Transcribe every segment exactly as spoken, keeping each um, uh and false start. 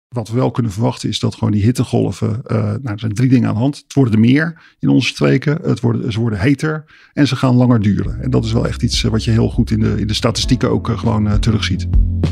wat we wel kunnen verwachten is dat gewoon die hittegolven, uh, nou, er zijn drie dingen aan de hand. Het worden er meer in onze streken, het worden, ze worden heter en ze gaan langer duren. En dat is wel echt iets wat je heel goed in de, in de statistieken ook uh, gewoon uh, terugziet.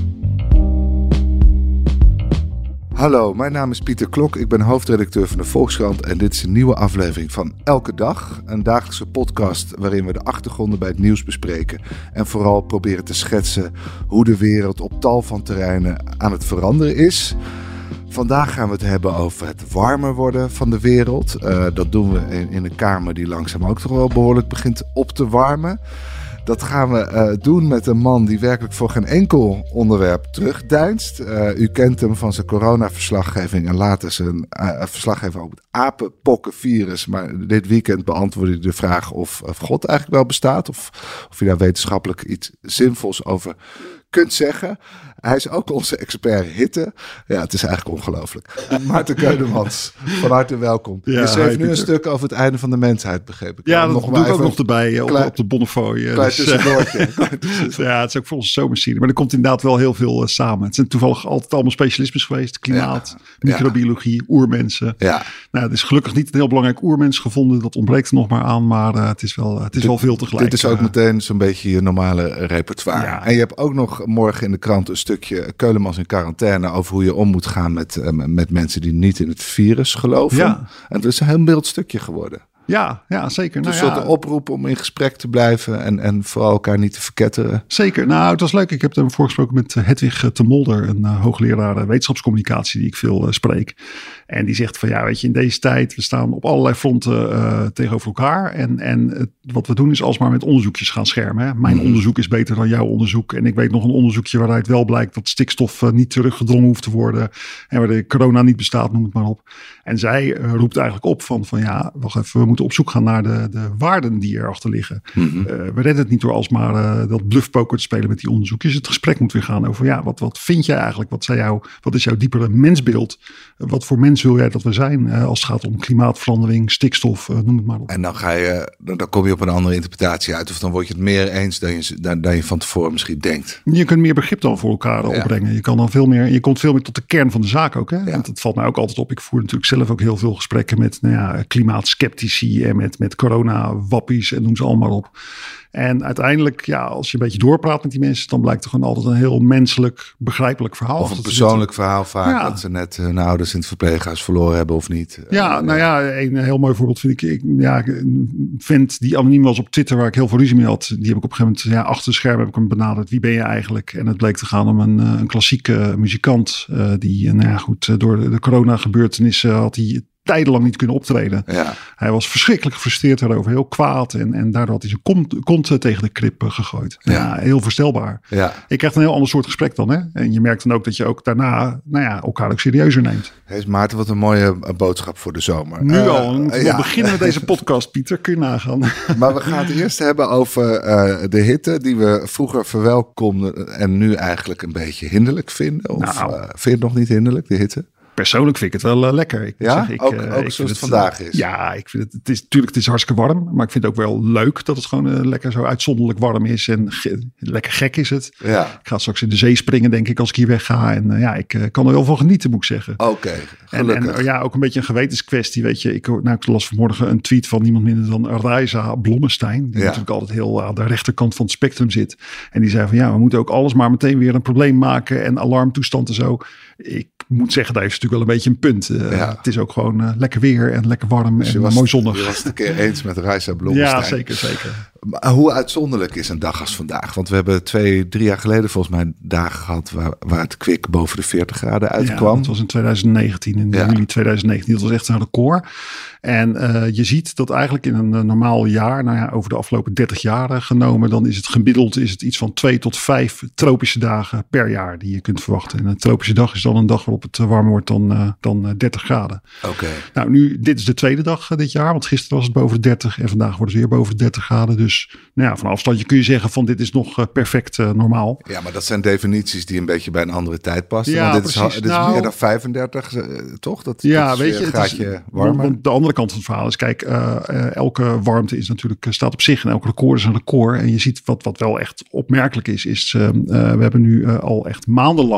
Hallo, mijn naam is Pieter Klok. Ik ben hoofdredacteur van de Volkskrant en dit is een nieuwe aflevering van Elke Dag. Een dagelijkse podcast waarin we de achtergronden bij het nieuws bespreken. En vooral proberen te schetsen hoe de wereld op tal van terreinen aan het veranderen is. Vandaag gaan we het hebben over het warmer worden van de wereld. Uh, dat doen we in, in een kamer die langzaam ook toch wel behoorlijk begint op te warmen. Dat gaan we uh, doen met een man die werkelijk voor geen enkel onderwerp terugdeinst. Uh, u kent hem van zijn coronaverslaggeving en later zijn uh, verslaggeving over het apenpokkenvirus. Maar dit weekend beantwoordde hij de vraag of, of God eigenlijk wel bestaat. Of, of je daar wetenschappelijk iets zinvols over kunt zeggen. Hij is ook onze expert hitte. Ja, het is eigenlijk ongelooflijk. Maarten Keulemans, van harte welkom. Ja, je schreef nu een stuk over het einde van de mensheid, begreep ik. Ja, dat nog doe ik ook nog erbij op, klein, op de Bonnefoy. Klein tussendoortje. Ja, het is ook voor ons zomerserie. Maar er komt inderdaad wel heel veel uh, samen. Het zijn toevallig altijd allemaal specialismes geweest. Klimaat, ja, microbiologie, ja. oermensen. Ja. Nou, het is gelukkig niet een heel belangrijk oermens gevonden. Dat ontbreekt er nog maar aan. Maar uh, het is wel, het is dit, wel veel tegelijk. Dit is ook uh, meteen zo'n beetje je normale repertoire. Ja. En je hebt ook nog morgen in de krant een stukje Keulemans in quarantaine over hoe je om moet gaan met, uh, met mensen die niet in het virus geloven. Ja. En het is een heel mild stukje geworden. Ja, ja, zeker. Dus nou, een ja. soort oproep om in gesprek te blijven en, en vooral elkaar niet te verketteren. Zeker. Nou, het was leuk. Ik heb er voorgesproken met Hedwig te Molder, een uh, hoogleraar wetenschapscommunicatie die ik veel uh, spreek. En die zegt van ja, weet je, in deze tijd, we staan op allerlei fronten uh, tegenover elkaar. En, en het, wat we doen is alsmaar met onderzoekjes gaan schermen. Hè. Mijn mm. onderzoek is beter dan jouw onderzoek. En ik weet nog een onderzoekje waaruit wel blijkt dat stikstof uh, niet teruggedrongen hoeft te worden. En waar de corona niet bestaat, noem het maar op. En zij uh, roept eigenlijk op van, van ja, wacht even, we moeten op zoek gaan naar de, de waarden die erachter liggen. Mm-hmm. Uh, we redden het niet door alsmaar uh, dat bluffpoker te spelen met die onderzoekjes. Het gesprek moet weer gaan over ja, wat, wat vind jij eigenlijk? Wat, zijn jou, wat is jouw diepere mensbeeld? Uh, wat voor mens wil jij dat we zijn uh, als het gaat om klimaatverandering, stikstof, uh, noem het maar op. En dan ga je, dan kom je op een andere interpretatie uit. Of dan word je het meer eens dan je, dan, dan je van tevoren misschien denkt. Je kunt meer begrip dan voor elkaar ja. opbrengen. Je kan dan veel meer, je komt veel meer tot de kern van de zaak ook. Hè? Ja. Want het valt mij ook altijd op. Ik voer natuurlijk zelf ook heel veel gesprekken met nou ja, klimaatskeptici en met, met corona-wappies en noem ze allemaal op. En uiteindelijk, ja, als je een beetje doorpraat met die mensen, dan blijkt er gewoon altijd een heel menselijk, begrijpelijk verhaal. Of een persoonlijk verhaal vaak, ja. dat ze net hun ouders in het verpleeghuis verloren hebben of niet. Ja, uh, nou ja, een heel mooi voorbeeld vind ik, ik ja, een vent die anoniem was op Twitter, waar ik heel veel ruzie mee had, die heb ik op een gegeven moment, ja, achter de schermen heb ik hem benaderd. Wie ben je eigenlijk? En het bleek te gaan om een, een klassieke muzikant, uh, die, nou ja, goed, door de corona gebeurtenissen had hij tijdenlang niet kunnen optreden. Ja. Hij was verschrikkelijk gefrustreerd daarover, heel kwaad. En, en daardoor had hij zijn kont, kont tegen de krip gegooid. Ja, ja heel voorstelbaar. Ja. Je krijgt een heel ander soort gesprek dan. Hè? En je merkt dan ook dat je ook daarna nou ja, elkaar ook serieuzer neemt. Hey, Maarten, wat een mooie boodschap voor de zomer. Nu uh, al. We ja. beginnen met deze podcast, Pieter. Kun je nagaan. Maar we gaan het eerst hebben over uh, de hitte die we vroeger verwelkomden en nu eigenlijk een beetje hinderlijk vinden. Of nou, uh, vind je het nog niet hinderlijk, de hitte? Persoonlijk vind ik het wel uh, lekker. Ik ja, zeg, ik, ook, uh, ook ik zoals het het vandaag is. Ja, ik vind het, het is natuurlijk, het is hartstikke warm. Maar ik vind het ook wel leuk dat het gewoon uh, lekker zo uitzonderlijk warm is. En ge, lekker gek is het. Ja. Ik ga straks in de zee springen, denk ik, als ik hier wegga. En uh, ja, ik uh, kan er wel van genieten, moet ik zeggen. Oké, okay, gelukkig. En, en ja, ook een beetje een gewetenskwestie, weet je. Ik, nou, ik las vanmorgen een tweet van niemand minder dan Reiza Blommestein. Die ja. natuurlijk altijd heel aan de rechterkant van het spectrum zit. En die zei van ja, we moeten ook alles maar meteen weer een probleem maken. En alarmtoestand en zo. Ik moet zeggen, daar heeft natuurlijk wel een beetje een punt. Uh, ja. Het is ook gewoon uh, lekker weer en lekker warm dus en was, mooi zonnig. Je was het een keer eens met Reiza Blommestein. Ja, zeker, zeker. Maar hoe uitzonderlijk is een dag als vandaag? Want we hebben twee, drie jaar geleden volgens mij dagen gehad waar, waar het kwik boven de veertig graden uitkwam. Ja, dat was in twintig negentien, in ja. juli twintig negentien. Dat was echt een record. En uh, je ziet dat eigenlijk in een uh, normaal jaar, nou ja, over de afgelopen dertig jaar genomen, dan is het gemiddeld is het iets van twee tot vijf tropische dagen per jaar die je kunt verwachten. En een tropische dag is dan een dag waarop het uh, warmer wordt dan, uh, dan uh, dertig graden. Oké. Okay. Nou, nu, dit is de tweede dag uh, dit jaar, want gisteren was het boven de dertig en vandaag wordt het weer boven de dertig graden. Dus nou ja, van afstandje kun je zeggen van dit is nog uh, perfect uh, normaal. Ja, maar dat zijn definities die een beetje bij een andere tijd passen. Ja, want dit precies. is, dit is nou, meer dan vijfendertig, uh, toch? Dat, ja, dat is weet je, een gaatje is, warmer. Want de andere kant van het verhaal is, kijk, uh, uh, elke warmte is natuurlijk, uh, staat op zich en elk record is een record. En je ziet wat, wat wel echt opmerkelijk is, is uh, uh, we hebben nu uh, al echt maandenlang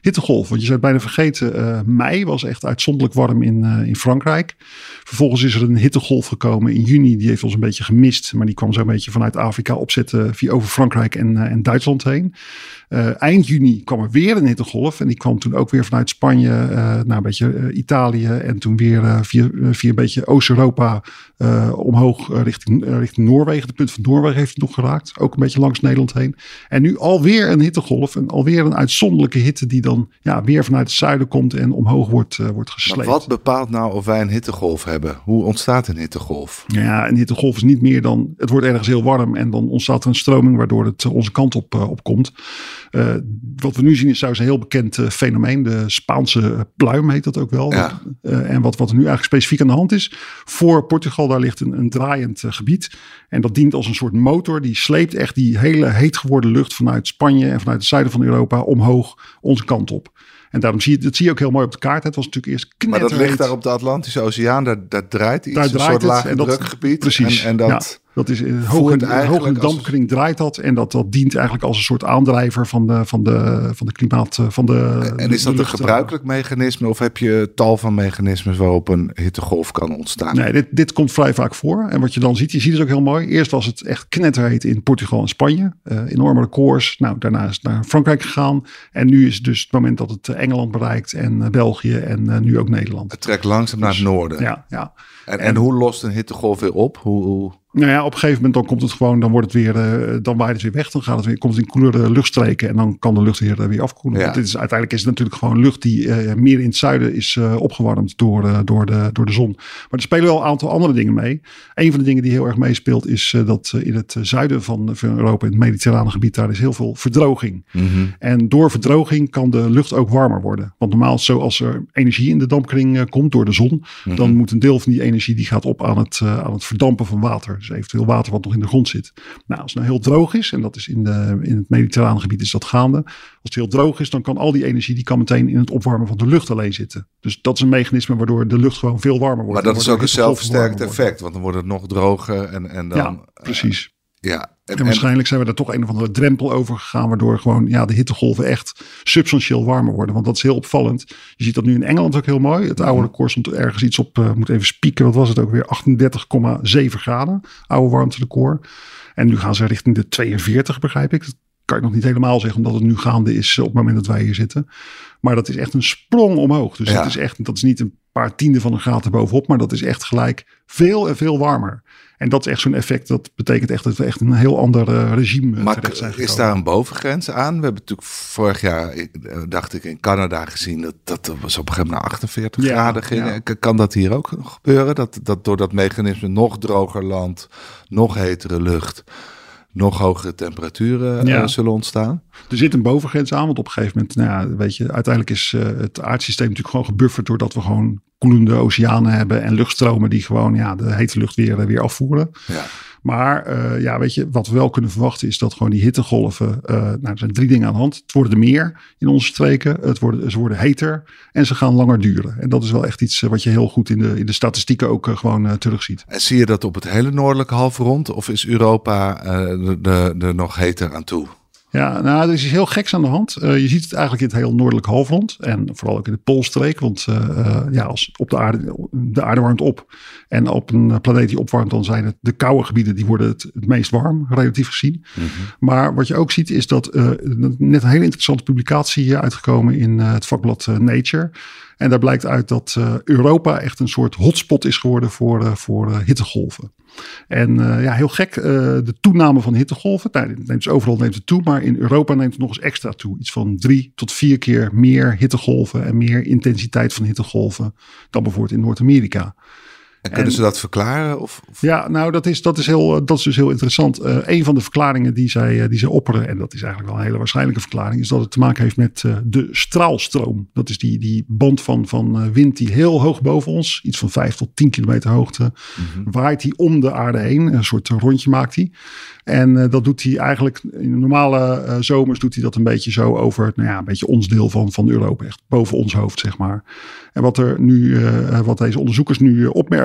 hittegolf. Want je zou het bijna vergeten, uh, mei was echt uitzonderlijk warm in, uh, in Frankrijk. Vervolgens is er een hittegolf gekomen in juni. Die heeft ons een beetje gemist. Maar die kwam zo een beetje vanuit Afrika opzetten via over Frankrijk en, uh, en Duitsland heen. Uh, eind juni kwam er weer een hittegolf. En die kwam toen ook weer vanuit Spanje uh, naar een beetje uh, Italië. En toen weer uh, via, uh, via een beetje Oost-Europa uh, omhoog uh, richting, uh, richting Noorwegen. De punt van Noorwegen heeft het nog geraakt. Ook een beetje langs Nederland heen. En nu alweer een hittegolf. En alweer een uitzonderlijke hitte die dan ja, weer vanuit het zuiden komt en omhoog wordt, uh, wordt gesleept. Maar wat bepaalt nou of wij een hittegolf hebben? Hoe ontstaat een hittegolf? Ja, een hittegolf is niet meer dan... Het wordt ergens heel warm en dan ontstaat er een stroming waardoor het onze kant op, uh, op komt. Uh, wat we nu zien is trouwens een heel bekend uh, fenomeen. De Spaanse pluim heet dat ook wel. Ja. Uh, en wat, wat er nu eigenlijk specifiek aan de hand is. Voor Portugal daar ligt een, een draaiend uh, gebied. En dat dient als een soort motor. Die sleept echt die hele heet geworden lucht vanuit Spanje en vanuit het zuiden van Europa omhoog onze kant op. En daarom zie je, dat zie je ook heel mooi op de kaart. Het was natuurlijk eerst knetterheet. Maar dat ligt daar op de Atlantische Oceaan. Daar, daar draait iets, daar draait een soort lage drukgebied. Precies. En, en dat... Ja. Dat is in hoge, hoge dampkring draait dat. En dat, dat dient eigenlijk als een soort aandrijver van de, van de, van de klimaat. Van de, en is dat een gebruikelijk mechanisme? Of heb je tal van mechanismes waarop een hittegolf kan ontstaan? Nee, dit, dit komt vrij vaak voor. En wat je dan ziet, je ziet het ook heel mooi. Eerst was het echt knetterheet in Portugal en Spanje. Uh, enorme records. Nou, daarna is het naar Frankrijk gegaan. En nu is het dus het moment dat het Engeland bereikt. En uh, België en uh, nu ook Nederland. Het trekt langzaam naar het noorden. Ja, ja. En, en, en hoe lost een hittegolf weer op? Hoe... hoe... Nou ja, op een gegeven moment dan komt het gewoon, dan wordt het weer, uh, dan waait het weer weg. Dan gaat het weer, komt het in koelere luchtstreken en dan kan de lucht weer, uh, weer afkoelen. Ja. Want dit is, uiteindelijk is het natuurlijk gewoon lucht die uh, meer in het zuiden is uh, opgewarmd door, uh, door, de, door de zon. Maar er spelen wel een aantal andere dingen mee. Een van de dingen die heel erg meespeelt is uh, dat uh, in het zuiden van, van Europa, in het mediterrane gebied, daar is heel veel verdroging. Mm-hmm. En door verdroging kan de lucht ook warmer worden. Want normaal zoals er energie in de dampkring uh, komt door de zon, mm-hmm. dan moet een deel van die energie die gaat op aan het, uh, aan het verdampen van water. Dus eventueel water wat nog in de grond zit. Nou, als het nou heel droog is, en dat is in, de, in het mediterrane gebied is dat gaande. Als het heel droog is, dan kan al die energie, die kan meteen in het opwarmen van de lucht alleen zitten. Dus dat is een mechanisme waardoor de lucht gewoon veel warmer wordt. Maar dat is ook een zelfversterkend effect, want dan wordt het nog droger en, en dan... Ja, precies. Uh, ja. En, en waarschijnlijk zijn we er toch een of andere drempel over gegaan, waardoor gewoon ja, de hittegolven echt substantieel warmer worden. Want dat is heel opvallend. Je ziet dat nu in Engeland ook heel mooi. Het oude record stond ergens iets op, uh, moet even spieken, wat was het ook weer, achtendertig komma zeven graden. Oude warmterecord. En nu gaan ze richting de tweeënveertig, begrijp ik. Dat kan ik nog niet helemaal zeggen, omdat het nu gaande is op het moment dat wij hier zitten. Maar dat is echt een sprong omhoog. Dus ja. dat is echt, dat is niet een paar tienden van een graad erbovenop, maar dat is echt gelijk veel en veel warmer. En dat is echt zo'n effect. Dat betekent echt dat we echt een heel ander uh, regime maar terecht zijn gekomen. Is daar een bovengrens aan? We hebben natuurlijk vorig jaar, dacht ik, in Canada gezien dat dat was op een gegeven moment naar achtenveertig ja, graden ging. Ja. Kan dat hier ook nog gebeuren? Dat, dat door dat mechanisme nog droger land, nog hetere lucht, nog hogere temperaturen ja. uh, zullen ontstaan? Er zit een bovengrens aan, want op een gegeven moment, nou ja, weet je, uiteindelijk is uh, het aardsysteem natuurlijk gewoon gebufferd doordat we gewoon koelende oceanen hebben en luchtstromen die gewoon ja, de hete lucht weer, weer afvoeren. Ja. Maar uh, ja, weet je, wat we wel kunnen verwachten is dat gewoon die hittegolven, uh, nou, er zijn drie dingen aan de hand. Het worden er meer in onze streken, het worden, ze worden heter en ze gaan langer duren. En dat is wel echt iets wat je heel goed in de, in de statistieken ook uh, gewoon uh, terugziet. En zie je dat op het hele noordelijke halfrond of is Europa uh, er nog heter aan toe? Ja, nou, er is iets heel geks aan de hand. Uh, je ziet het eigenlijk in het hele noordelijk halfrond. En vooral ook in de Poolstreek. Want uh, uh, ja, als op de aarde, de aarde warmt op. En op een planeet die opwarmt, dan zijn het de koude gebieden. Die worden het, het meest warm, relatief gezien. Mm-hmm. Maar wat je ook ziet is dat uh, net een hele interessante publicatie uitgekomen in uh, het vakblad uh, Nature. En daar blijkt uit dat uh, Europa echt een soort hotspot is geworden voor, uh, voor uh, hittegolven. En uh, ja, heel gek, uh, de toename van hittegolven. Nou, het neemt overal neemt het toe, maar in Europa neemt het nog eens extra toe. Iets van drie tot vier keer meer hittegolven en meer intensiteit van hittegolven dan bijvoorbeeld in Noord-Amerika. En kunnen en, ze dat verklaren? Of, of? Ja, nou dat is, dat, is heel, dat is dus heel interessant. Uh, een van de verklaringen die zij, uh, die zij opperen, en dat is eigenlijk wel een hele waarschijnlijke verklaring, is dat het te maken heeft met uh, de straalstroom. Dat is die, die band van, van uh, wind die heel hoog boven ons, iets van vijf tot tien kilometer hoogte, mm-hmm. waait die om de aarde heen. Een soort rondje maakt hij. En uh, dat doet hij eigenlijk, in de normale uh, zomers doet hij dat een beetje zo over, nou ja, een beetje ons deel van, van Europa, echt boven ons hoofd, zeg maar. En wat er nu, uh, wat deze onderzoekers nu uh, opmerkten,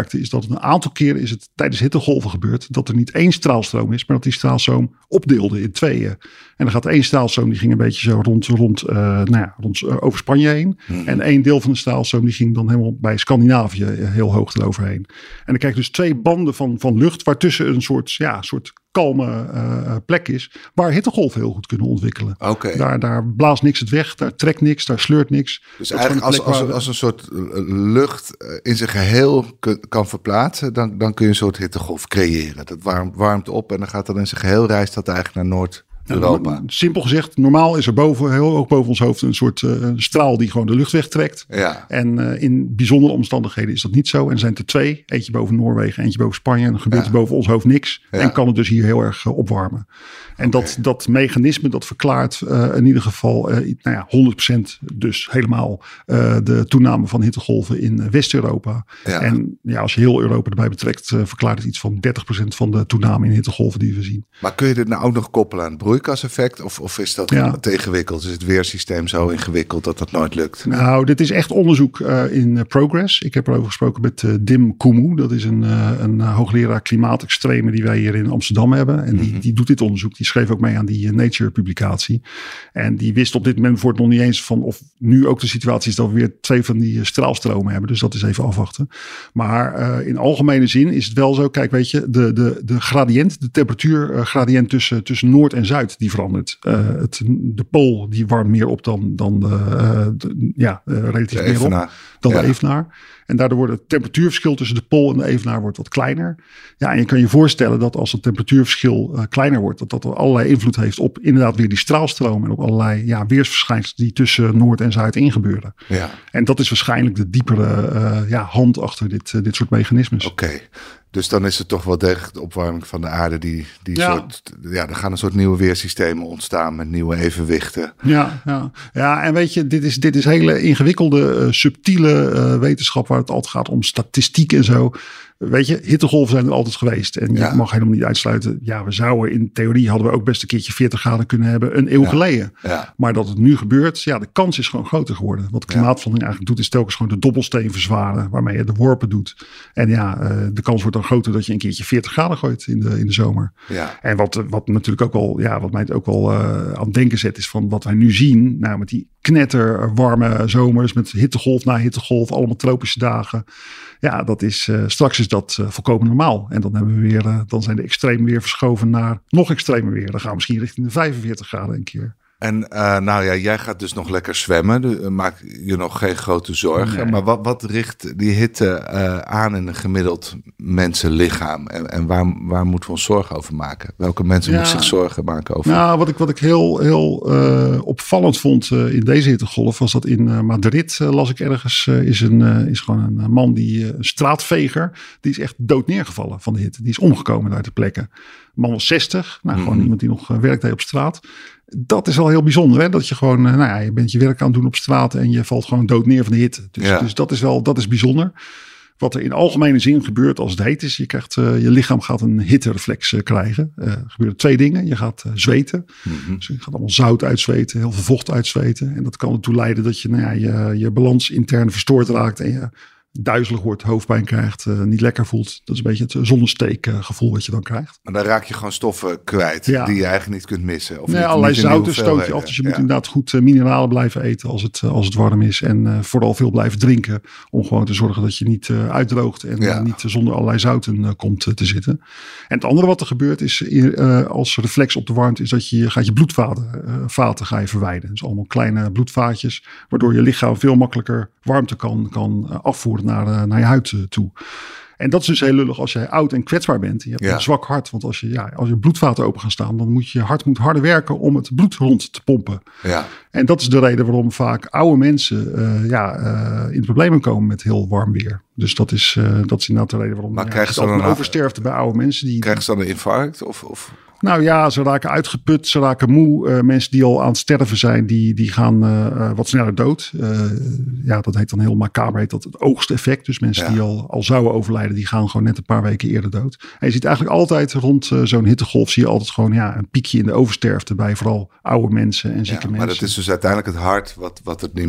merkte is dat een aantal keren is het tijdens hittegolven gebeurd dat er niet één straalstroom is, maar dat die straalstroom opdeelde in tweeën. En dan gaat één straalstroom die ging een beetje zo rond, rond, uh, nou ja, rond uh, over Spanje heen. Mm-hmm. En één deel van de straalstroom die ging dan helemaal bij Scandinavië heel hoog eroverheen. En dan krijg je dus twee banden van, van lucht waartussen een soort, ja, soort kalme uh, plek is, waar hittegolven heel goed kunnen ontwikkelen. Okay. Daar, daar blaast niks het weg, daar trekt niks, daar sleurt niks. Dus dat eigenlijk als, als, als een soort lucht in zijn geheel kan verplaatsen, dan, dan kun je een soort hittegolf creëren. Dat warmt, warmt op en dan gaat dat in zijn geheel, reist dat eigenlijk naar Noord Europa. Nou, simpel gezegd, normaal is er boven, heel hoog boven ons hoofd een soort uh, straal die gewoon de lucht wegtrekt. Ja. En uh, in bijzondere omstandigheden is dat niet zo. En er zijn er twee, eentje boven Noorwegen, eentje boven Spanje. En dan gebeurt ja. er boven ons hoofd niks. Ja. En kan het dus hier heel erg uh, opwarmen. En okay. dat, dat mechanisme dat verklaart uh, in ieder geval uh, nou ja, honderd procent dus helemaal uh, de toename van hittegolven in uh, West-Europa. Ja. En ja, als je heel Europa erbij betrekt, uh, verklaart het iets van dertig procent van de toename in hittegolven die we zien. Maar kun je dit nou ook nog koppelen aan het broeikaseffect? Of, of is dat ja. tegenwikkeld? Is het weersysteem zo ingewikkeld dat dat nooit lukt? Nou, dit is echt onderzoek uh, in uh, progress. Ik heb erover gesproken met uh, Dim Kumu. Dat is een, uh, een uh, hoogleraar klimaatextreme die wij hier in Amsterdam hebben. En die, mm-hmm. die doet dit onderzoek. Die schreef ook mee aan die uh, Nature-publicatie. En die wist op dit moment voor het nog niet eens van of nu ook de situatie is dat we weer twee van die uh, straalstromen hebben. Dus dat is even afwachten. Maar uh, in algemene zin is het wel zo. Kijk, weet je, de, de, de gradient, de temperatuurgradient tussen, tussen Noord en Zuid, die verandert. Uh, het, de pool die warmt meer op dan, dan de, uh, de, ja, uh, relatief de meer op dan ja. de evenaar. En daardoor wordt het temperatuurverschil tussen de pool en de evenaar wordt wat kleiner. Ja, en je kan je voorstellen dat als het temperatuurverschil uh, kleiner wordt, dat dat allerlei invloed heeft op inderdaad weer die straalstroom en op allerlei ja, weersverschijnselen die tussen Noord en Zuid ingebeuren. Ja. En dat is waarschijnlijk de diepere uh, ja, hand achter dit, uh, dit soort mechanismes. Oké. Okay. Dus dan is het toch wel degelijk de opwarming van de aarde die, die ja. soort, ja, er gaan een soort nieuwe weersystemen ontstaan met nieuwe evenwichten. Ja, ja. ja en weet je, dit is, dit is hele ingewikkelde, uh, subtiele uh, wetenschap waar het altijd gaat om statistiek en zo. Weet je, hittegolven zijn er altijd geweest. En je ja. mag helemaal niet uitsluiten. Ja, we zouden in theorie hadden we ook best een keertje veertig graden kunnen hebben een eeuw ja. geleden. Ja. Maar dat het nu gebeurt, ja, de kans is gewoon groter geworden. Wat klimaatverandering eigenlijk doet, is telkens gewoon de dobbelsteen verzwaren. Waarmee je de worpen doet. En ja, uh, de kans wordt dan groter dat je een keertje veertig graden gooit in de, in de zomer. Ja. En wat, wat natuurlijk ook wel, ja, wat mij het ook wel uh, aan het denken zet, is van wat wij nu zien. Nou, met die knetter warme zomers, met hittegolf na hittegolf, allemaal tropische dagen. Ja, dat is uh, straks is dat uh, volkomen normaal. En dan hebben we weer, uh, dan zijn de extreme weer verschoven naar nog extremer weer. Dan gaan we misschien richting de vijfenveertig graden een keer. En uh, nou ja, jij gaat dus nog lekker zwemmen. Dus maak je nog geen grote zorgen. Nee. Maar wat, wat richt die hitte uh, aan in een gemiddeld mensenlichaam? En, en waar, waar moeten we ons zorgen over maken? Welke mensen ja. moeten zich zorgen maken over? Nou, wat ik, wat ik heel, heel uh, opvallend vond uh, in deze hittegolf was dat in uh, Madrid, uh, las ik ergens, uh, is, een, uh, is gewoon een, een man, die uh, een straatveger, die is echt dood neergevallen van de hitte. Die is omgekomen daar ter plekke. De man was zestig, nou, mm-hmm. gewoon iemand die nog uh, werkt deed op straat. Dat is wel heel bijzonder, hè? Dat je gewoon, nou ja, je bent je werk aan het doen op straat en je valt gewoon dood neer van de hitte. Dus, ja. dus dat is wel, dat is bijzonder. Wat er in algemene zin gebeurt als het heet is, je krijgt, uh, je lichaam gaat een hittereflex uh, krijgen. Uh, er gebeuren twee dingen. Je gaat uh, zweten. Mm-hmm. Dus je gaat allemaal zout uitzweten, heel veel vocht uitzweten. En dat kan ertoe leiden dat je, nou ja, je, je balans intern verstoord raakt en je duizelig wordt, hoofdpijn krijgt, uh, niet lekker voelt. Dat is een beetje het zonnesteekgevoel wat je dan krijgt. Maar dan raak je gewoon stoffen kwijt ja. die je eigenlijk niet kunt missen. Of nee, niet, allerlei niet zouten stoot je af. Dus je ja. moet inderdaad goed uh, mineralen blijven eten als het, uh, als het warm is. En uh, vooral veel blijven drinken. Om gewoon te zorgen dat je niet uh, uitdroogt en ja. uh, niet zonder allerlei zouten uh, komt uh, te zitten. En het andere wat er gebeurt is uh, als reflex op de warmte is dat je gaat je bloedvaten uh, vaten ga je verwijden. Dus allemaal kleine bloedvaatjes. Waardoor je lichaam veel makkelijker warmte kan, kan uh, afvoeren naar, uh, naar je huid uh, toe. En dat is dus heel lullig als jij oud en kwetsbaar bent. Je hebt ja. een zwak hart. Want als je, ja, als je bloedvaten open gaan staan, dan moet je hart moet harder werken om het bloed rond te pompen. Ja. En dat is de reden waarom vaak oude mensen uh, ja, uh, in de problemen komen met heel warm weer. Dus dat is, uh, dat is inderdaad de reden waarom maar ja, krijgen ze dan een een oversterfte bij oude mensen. Die, krijgen ze dan een infarct? Of, of? Nou ja, ze raken uitgeput, ze raken moe. Uh, mensen die al aan het sterven zijn, die, die gaan uh, wat sneller dood. Uh, ja, dat heet dan heel macaber, heet dat het oogsteffect. Dus mensen ja. die al, al zouden overlijden, die gaan gewoon net een paar weken eerder dood. En je ziet eigenlijk altijd rond uh, zo'n hittegolf, zie je altijd gewoon ja, een piekje in de oversterfte bij vooral oude mensen en zieke ja, mensen. Maar dat is dus uiteindelijk het hart wat, wat het niet meer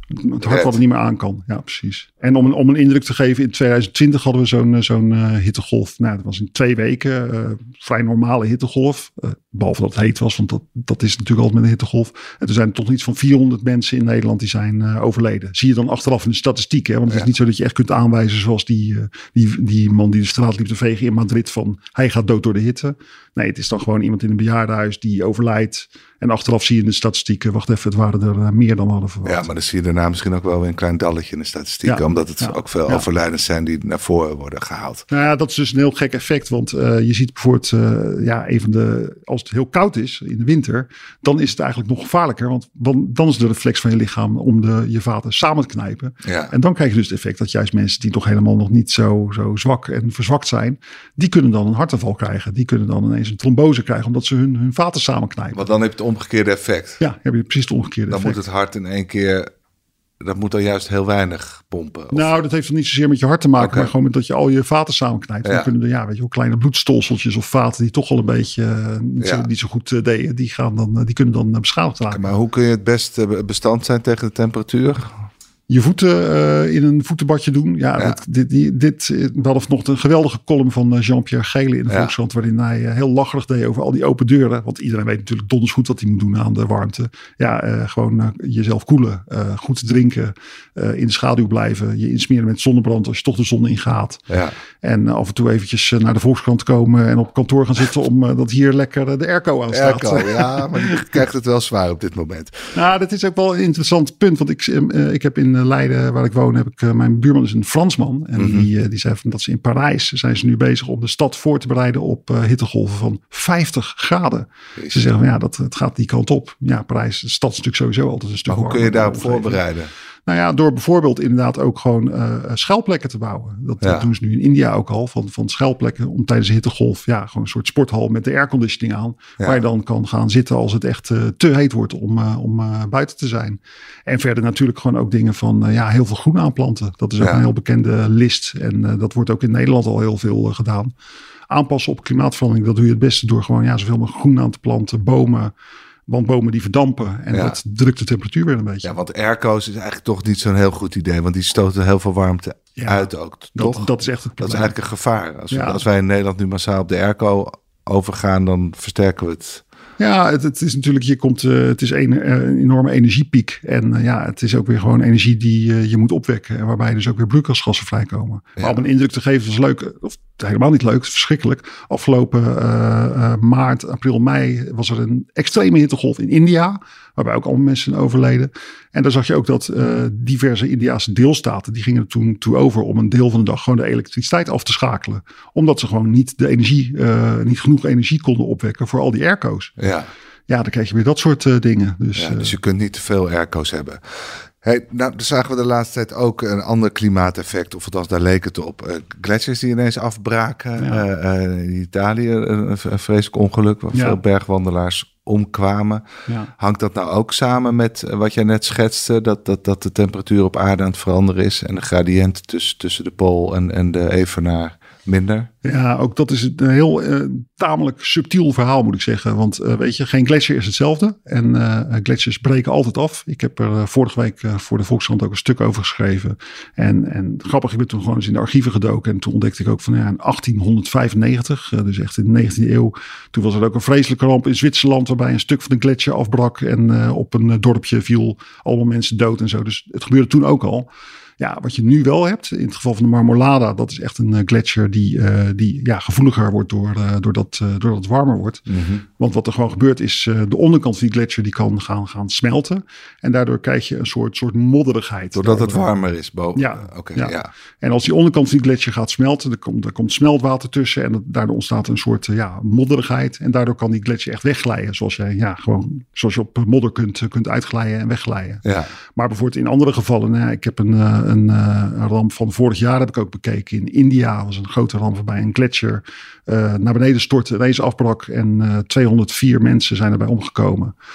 het hart wat er niet meer aan kan. Ja, precies. En om een, om een indruk te geven, in twintig twintig hadden we zo'n, zo'n uh, hittegolf. Nou, dat was in twee weken. Uh, vrij normale hittegolf. Uh, behalve dat het heet was, want dat, dat is natuurlijk altijd met een hittegolf. En er zijn toch iets van vierhonderd mensen in Nederland die zijn uh, overleden. Zie je dan achteraf in de statistieken. Hè? Want het ja. is niet zo dat je echt kunt aanwijzen zoals die, uh, die, die man die de straat liep te vegen in Madrid van hij gaat dood door de hitte. Nee, het is dan gewoon iemand in een bejaardenhuis die overlijdt. En achteraf zie je in de statistieken, wacht even, het waren er uh, meer dan we hadden verwacht. Ja, maar dan zie je daarna misschien ook wel weer een klein dalletje in de statistieken. Ja, omdat het ja, ook veel ja. overlijdens zijn die naar voren worden gehaald. Nou ja, dat is dus een heel gek effect. Want uh, je ziet bijvoorbeeld, uh, ja, even de, als het heel koud is in de winter, dan is het eigenlijk nog gevaarlijker. Want dan is de reflex van je lichaam om de, je vaten samen te knijpen. Ja. En dan krijg je dus het effect dat juist mensen die toch helemaal nog niet zo, zo zwak en verzwakt zijn, die kunnen dan een hartaanval krijgen. Die kunnen dan ineens een trombose krijgen omdat ze hun, hun vaten samenknijpen. Want dan heb je het omgekeerde effect. Ja, heb je precies het omgekeerde dan effect. Dan moet het hart in één keer, dat moet dan juist heel weinig pompen. Of? Nou, dat heeft dan niet zozeer met je hart te maken, okay. maar gewoon met dat je al je vaten samenknijpt. Ja. Dan kunnen er, ja, weet je wel, kleine bloedstolseltjes of vaten die toch al een beetje uh, niet, ja. zo, niet zo goed uh, deden, die, gaan dan, uh, die kunnen dan uh, beschadigd raken. Maar hoe kun je het best uh, bestand zijn tegen de temperatuur? Je voeten uh, in een voetenbadje doen. Ja, ja. Dat, dit, dit, dit, we hadden nog een geweldige column van uh, Jean-Pierre Gele in de ja. Volkskrant, waarin hij uh, heel lacherig deed over al die open deuren. Want iedereen weet natuurlijk donders goed wat hij moet doen aan de warmte. Ja, uh, gewoon uh, jezelf koelen, uh, goed drinken, uh, in de schaduw blijven, je insmeren met zonnebrand als je toch de zon ingaat. Ja. En uh, af en toe eventjes uh, naar de Volkskrant komen en op kantoor gaan zitten om uh, dat hier lekker uh, de airco aan staat. Airco, ja, maar die krijgt het wel zwaar op dit moment. Nou, dat is ook wel een interessant punt, want ik, uh, ik heb in Leiden, waar ik woon, heb ik uh, mijn buurman is een Fransman. En mm-hmm. die, uh, die zei van dat ze in Parijs zijn ze nu bezig om de stad voor te bereiden op uh, hittegolven van vijftig graden. Jezus. Ze zeggen van ja, dat het gaat die kant op. Ja, Parijs, de stad is natuurlijk sowieso altijd een stuk warmer. Maar hoe kun je daarop voorbereiden? Nou ja, door bijvoorbeeld inderdaad ook gewoon uh, schuilplekken te bouwen. Dat, ja. dat doen ze nu in India ook al. Van, van schuilplekken om tijdens de hittegolf, ja, gewoon een soort sporthal met de airconditioning aan. Ja. Waar je dan kan gaan zitten als het echt uh, te heet wordt om, uh, om uh, buiten te zijn. En verder natuurlijk gewoon ook dingen van uh, ja, heel veel groen aanplanten. Dat is ook ja. een heel bekende list. En uh, dat wordt ook in Nederland al heel veel uh, gedaan. Aanpassen op klimaatverandering, dat doe je het beste door gewoon ja, zoveel mogelijk groen aan te planten, bomen. Want bomen die verdampen en ja. dat drukt de temperatuur weer een beetje. Ja, want airco's is eigenlijk toch niet zo'n heel goed idee. Want die stoten heel veel warmte ja, uit ook, toch? Dat, dat is echt het probleem. Dat is eigenlijk een gevaar. Als, ja. we, als wij in Nederland nu massaal op de airco overgaan, dan versterken we het. Ja, het, het is natuurlijk, je komt, uh, het is een, een enorme energiepiek. En uh, ja, het is ook weer gewoon energie die uh, je moet opwekken. En waarbij dus ook weer broeikasgassen vrijkomen. Ja. Maar om een indruk te geven, was leuk. Of helemaal niet leuk, verschrikkelijk. Afgelopen uh, uh, maart, april, mei was er een extreme hittegolf in India. Waarbij ook allemaal mensen overleden. En daar zag je ook dat uh, diverse Indiase deelstaten, die gingen er toen toe over om een deel van de dag gewoon de elektriciteit af te schakelen. Omdat ze gewoon niet de energie, uh, niet genoeg energie konden opwekken voor al die airco's. Ja, ja dan krijg je weer dat soort uh, dingen. Dus, ja, dus je kunt niet te veel airco's hebben. Hey, nou, dan zagen we de laatste tijd ook een ander klimaateffect, of althans daar leek het op. Uh, gletsjers die ineens afbraken. Ja. Uh, uh, in Italië een, een vreselijk ongeluk waar ja. veel bergwandelaars omkwamen. Ja. Hangt dat nou ook samen met wat jij net schetste, dat, dat, dat de temperatuur op aarde aan het veranderen is en de gradiënt tussen, tussen de pool en, en de evenaar minder? Ja, ook dat is een heel uh, tamelijk subtiel verhaal, moet ik zeggen. Want uh, weet je, geen gletsjer is hetzelfde. En uh, gletsjers breken altijd af. Ik heb er uh, vorige week uh, voor de Volkskrant ook een stuk over geschreven. En, en grappig, ik ben toen gewoon eens in de archieven gedoken. En toen ontdekte ik ook van ja, in achttienhonderdvijfennegentig, uh, dus echt in de negentiende eeuw. Toen was er ook een vreselijke ramp in Zwitserland, waarbij een stuk van de gletsjer afbrak. En uh, op een uh, dorpje viel allemaal mensen dood en zo. Dus het gebeurde toen ook al. Ja, wat je nu wel hebt, in het geval van de Marmolada, dat is echt een uh, gletsjer die, uh, die ja, gevoeliger wordt door, uh, doordat, uh, doordat het warmer wordt. Mm-hmm. Want wat er gewoon gebeurt is, uh, de onderkant van die gletsjer die kan gaan, gaan smelten. En daardoor krijg je een soort, soort modderigheid. Doordat het warmer is boven? Ja. Okay, ja. ja. En als die onderkant van die gletsjer gaat smelten, er komt, er komt smeltwater tussen. En dat, daardoor ontstaat een soort uh, ja, modderigheid. En daardoor kan die gletsjer echt wegglijden. Zoals je, ja, gewoon, zoals je op modder kunt, kunt uitglijden en wegglijden. Ja. Maar bijvoorbeeld in andere gevallen, nou, ik heb een, uh, een, uh, een ramp van vorig jaar heb ik ook bekeken. In India was een grote ramp waarbij een gletsjer uh, naar beneden stortte, ineens afbrak. En uh, tweehonderdvier mensen zijn erbij omgekomen.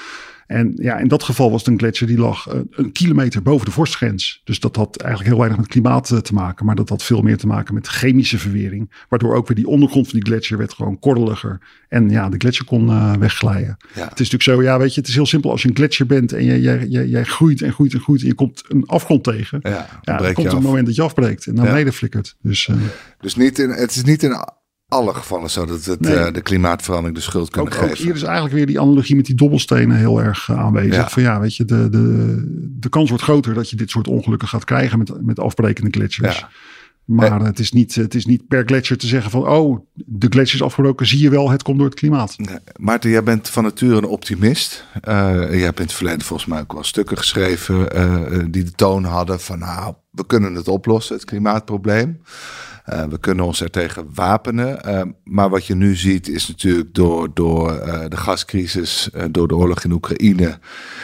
En ja, in dat geval was het een gletsjer die lag uh, een kilometer boven de vorstgrens. Dus dat had eigenlijk heel weinig met klimaat uh, te maken. Maar dat had veel meer te maken met chemische verwering. Waardoor ook weer die ondergrond van die gletsjer werd gewoon korreliger. En ja, de gletsjer kon uh, wegglijden. Ja. Het is natuurlijk zo, ja, weet je, het is heel simpel. Als je een gletsjer bent en jij, jij, jij, jij groeit en groeit en groeit en je komt een afgrond tegen. Ja, dan, ja, dan komt er een moment dat je afbreekt en naar beneden ja. flikkert. Dus, uh, dus niet in, het is niet in alle gevallen zo dat het nee. uh, de klimaatverandering de schuld kunnen ook, geven. Ook hier is eigenlijk weer die analogie met die dobbelstenen heel erg uh, aanwezig. Ja. Van ja, weet je, de, de, de kans wordt groter dat je dit soort ongelukken gaat krijgen met, met afbrekende gletsjers. Ja. Maar hey. het, is niet, het is niet per gletsjer te zeggen van, oh, de gletsjer is afgebroken, zie je wel, het komt door het klimaat. Nee. Maarten, jij bent van nature een optimist. Uh, jij hebt in het verleden volgens mij ook wel stukken geschreven uh, die de toon hadden van, nou, we kunnen het oplossen, het klimaatprobleem. Uh, we kunnen ons er tegen wapenen. Uh, maar wat je nu ziet is natuurlijk door, door uh, de gascrisis, uh, door de oorlog in Oekraïne,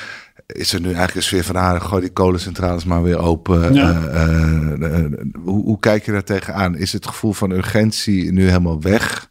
is er nu eigenlijk een sfeer van, ah, gooi die kolencentrales maar weer open. Ja. Uh, uh, uh, hoe, hoe kijk je daar tegenaan? Is het gevoel van urgentie nu helemaal weg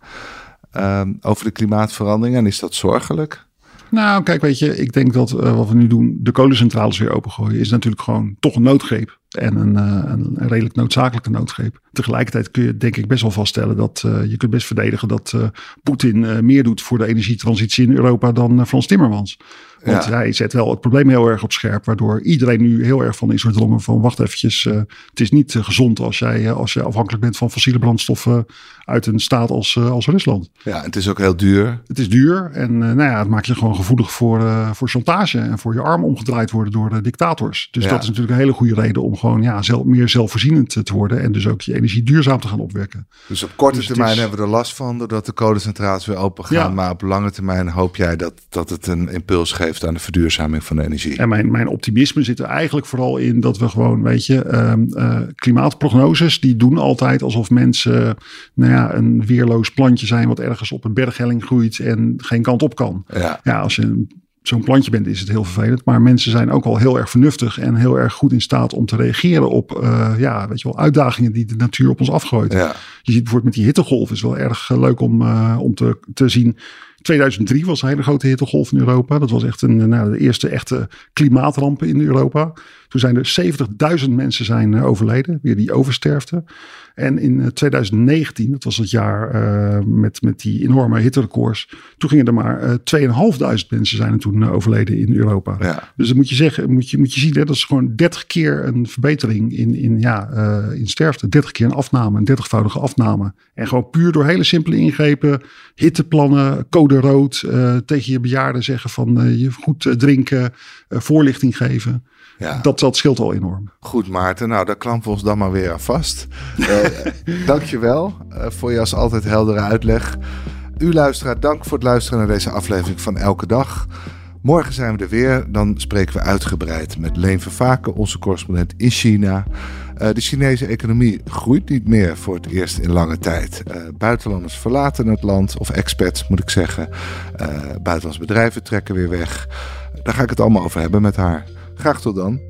uh, over de klimaatverandering? En is dat zorgelijk? Nou, kijk, weet je, ik denk dat uh, wat we nu doen, de kolencentrales weer opengooien, is natuurlijk gewoon toch een noodgreep. En een, uh, een redelijk noodzakelijke noodgreep. Tegelijkertijd kun je denk ik best wel vaststellen dat uh, je kunt best verdedigen dat uh, Poetin uh, meer doet voor de energietransitie in Europa dan uh, Frans Timmermans. Want ja. hij zet wel het probleem heel erg op scherp, waardoor iedereen nu heel erg van is doordrongen van wacht eventjes, uh, het is niet uh, gezond als jij uh, als je afhankelijk bent van fossiele brandstoffen uit een staat als, uh, als Rusland. Ja, het is ook heel duur. Het is duur en uh, nou ja, het maakt je gewoon gevoelig voor, uh, voor chantage en voor je arm omgedraaid worden door de dictators. Dus ja. dat is natuurlijk een hele goede reden om gewoon ja, zelf, meer zelfvoorzienend te worden en dus ook je energie duurzaam te gaan opwekken. Dus op korte dus termijn is, hebben we er last van doordat de kolencentrales weer open gaan, ja. maar op lange termijn hoop jij dat, dat het een impuls geeft aan de verduurzaming van de energie. En mijn, mijn optimisme zit er eigenlijk vooral in dat we gewoon, weet je, um, uh, klimaatprognoses, die doen altijd alsof mensen, nou ja, een weerloos plantje zijn wat ergens op een berghelling groeit en geen kant op kan. Ja, ja als je zo'n plantje bent, is het heel vervelend. Maar mensen zijn ook al heel erg vernuftig en heel erg goed in staat om te reageren op uh, ja, weet je wel, uitdagingen die de natuur op ons afgooit. Ja. Je ziet bijvoorbeeld met die hittegolf, is wel erg uh, leuk om, uh, om te, te zien. tweeduizend drie was een hele grote hittegolf in Europa. Dat was echt een, nou, de eerste echte klimaatramp in Europa. Toen zijn er zeventigduizend mensen zijn uh, overleden, weer die oversterfte. En in uh, tweeduizend negentien, dat was het jaar uh, met, met die enorme hitterecords, toen gingen er maar uh, tweeduizendvijfhonderd mensen zijn er toen uh, overleden in Europa. Ja. Dus dat moet je zeggen, moet je, moet je zien, hè, dat is gewoon dertig keer een verbetering in, in, ja, uh, in sterfte. dertig keer een afname, een dertigvoudige afname. En gewoon puur door hele simpele ingrepen, hitteplannen, code rood, uh, tegen je bejaarden zeggen van uh, je goed uh, drinken, uh, voorlichting geven. Ja. Dat, dat scheelt al enorm. Goed, Maarten. Nou, daar klampen we ons dan maar weer aan vast. uh, Dank je wel uh, voor je als altijd heldere uitleg. U luisteraar, dank voor het luisteren naar deze aflevering van Elke Dag. Morgen zijn we er weer. Dan spreken we uitgebreid met Leen Vervaken, onze correspondent in China. Uh, de Chinese economie groeit niet meer voor het eerst in lange tijd. Uh, buitenlanders verlaten het land, of expats moet ik zeggen. Uh, buitenlandse bedrijven trekken weer weg. Daar ga ik het allemaal over hebben met haar. Graag tot dan.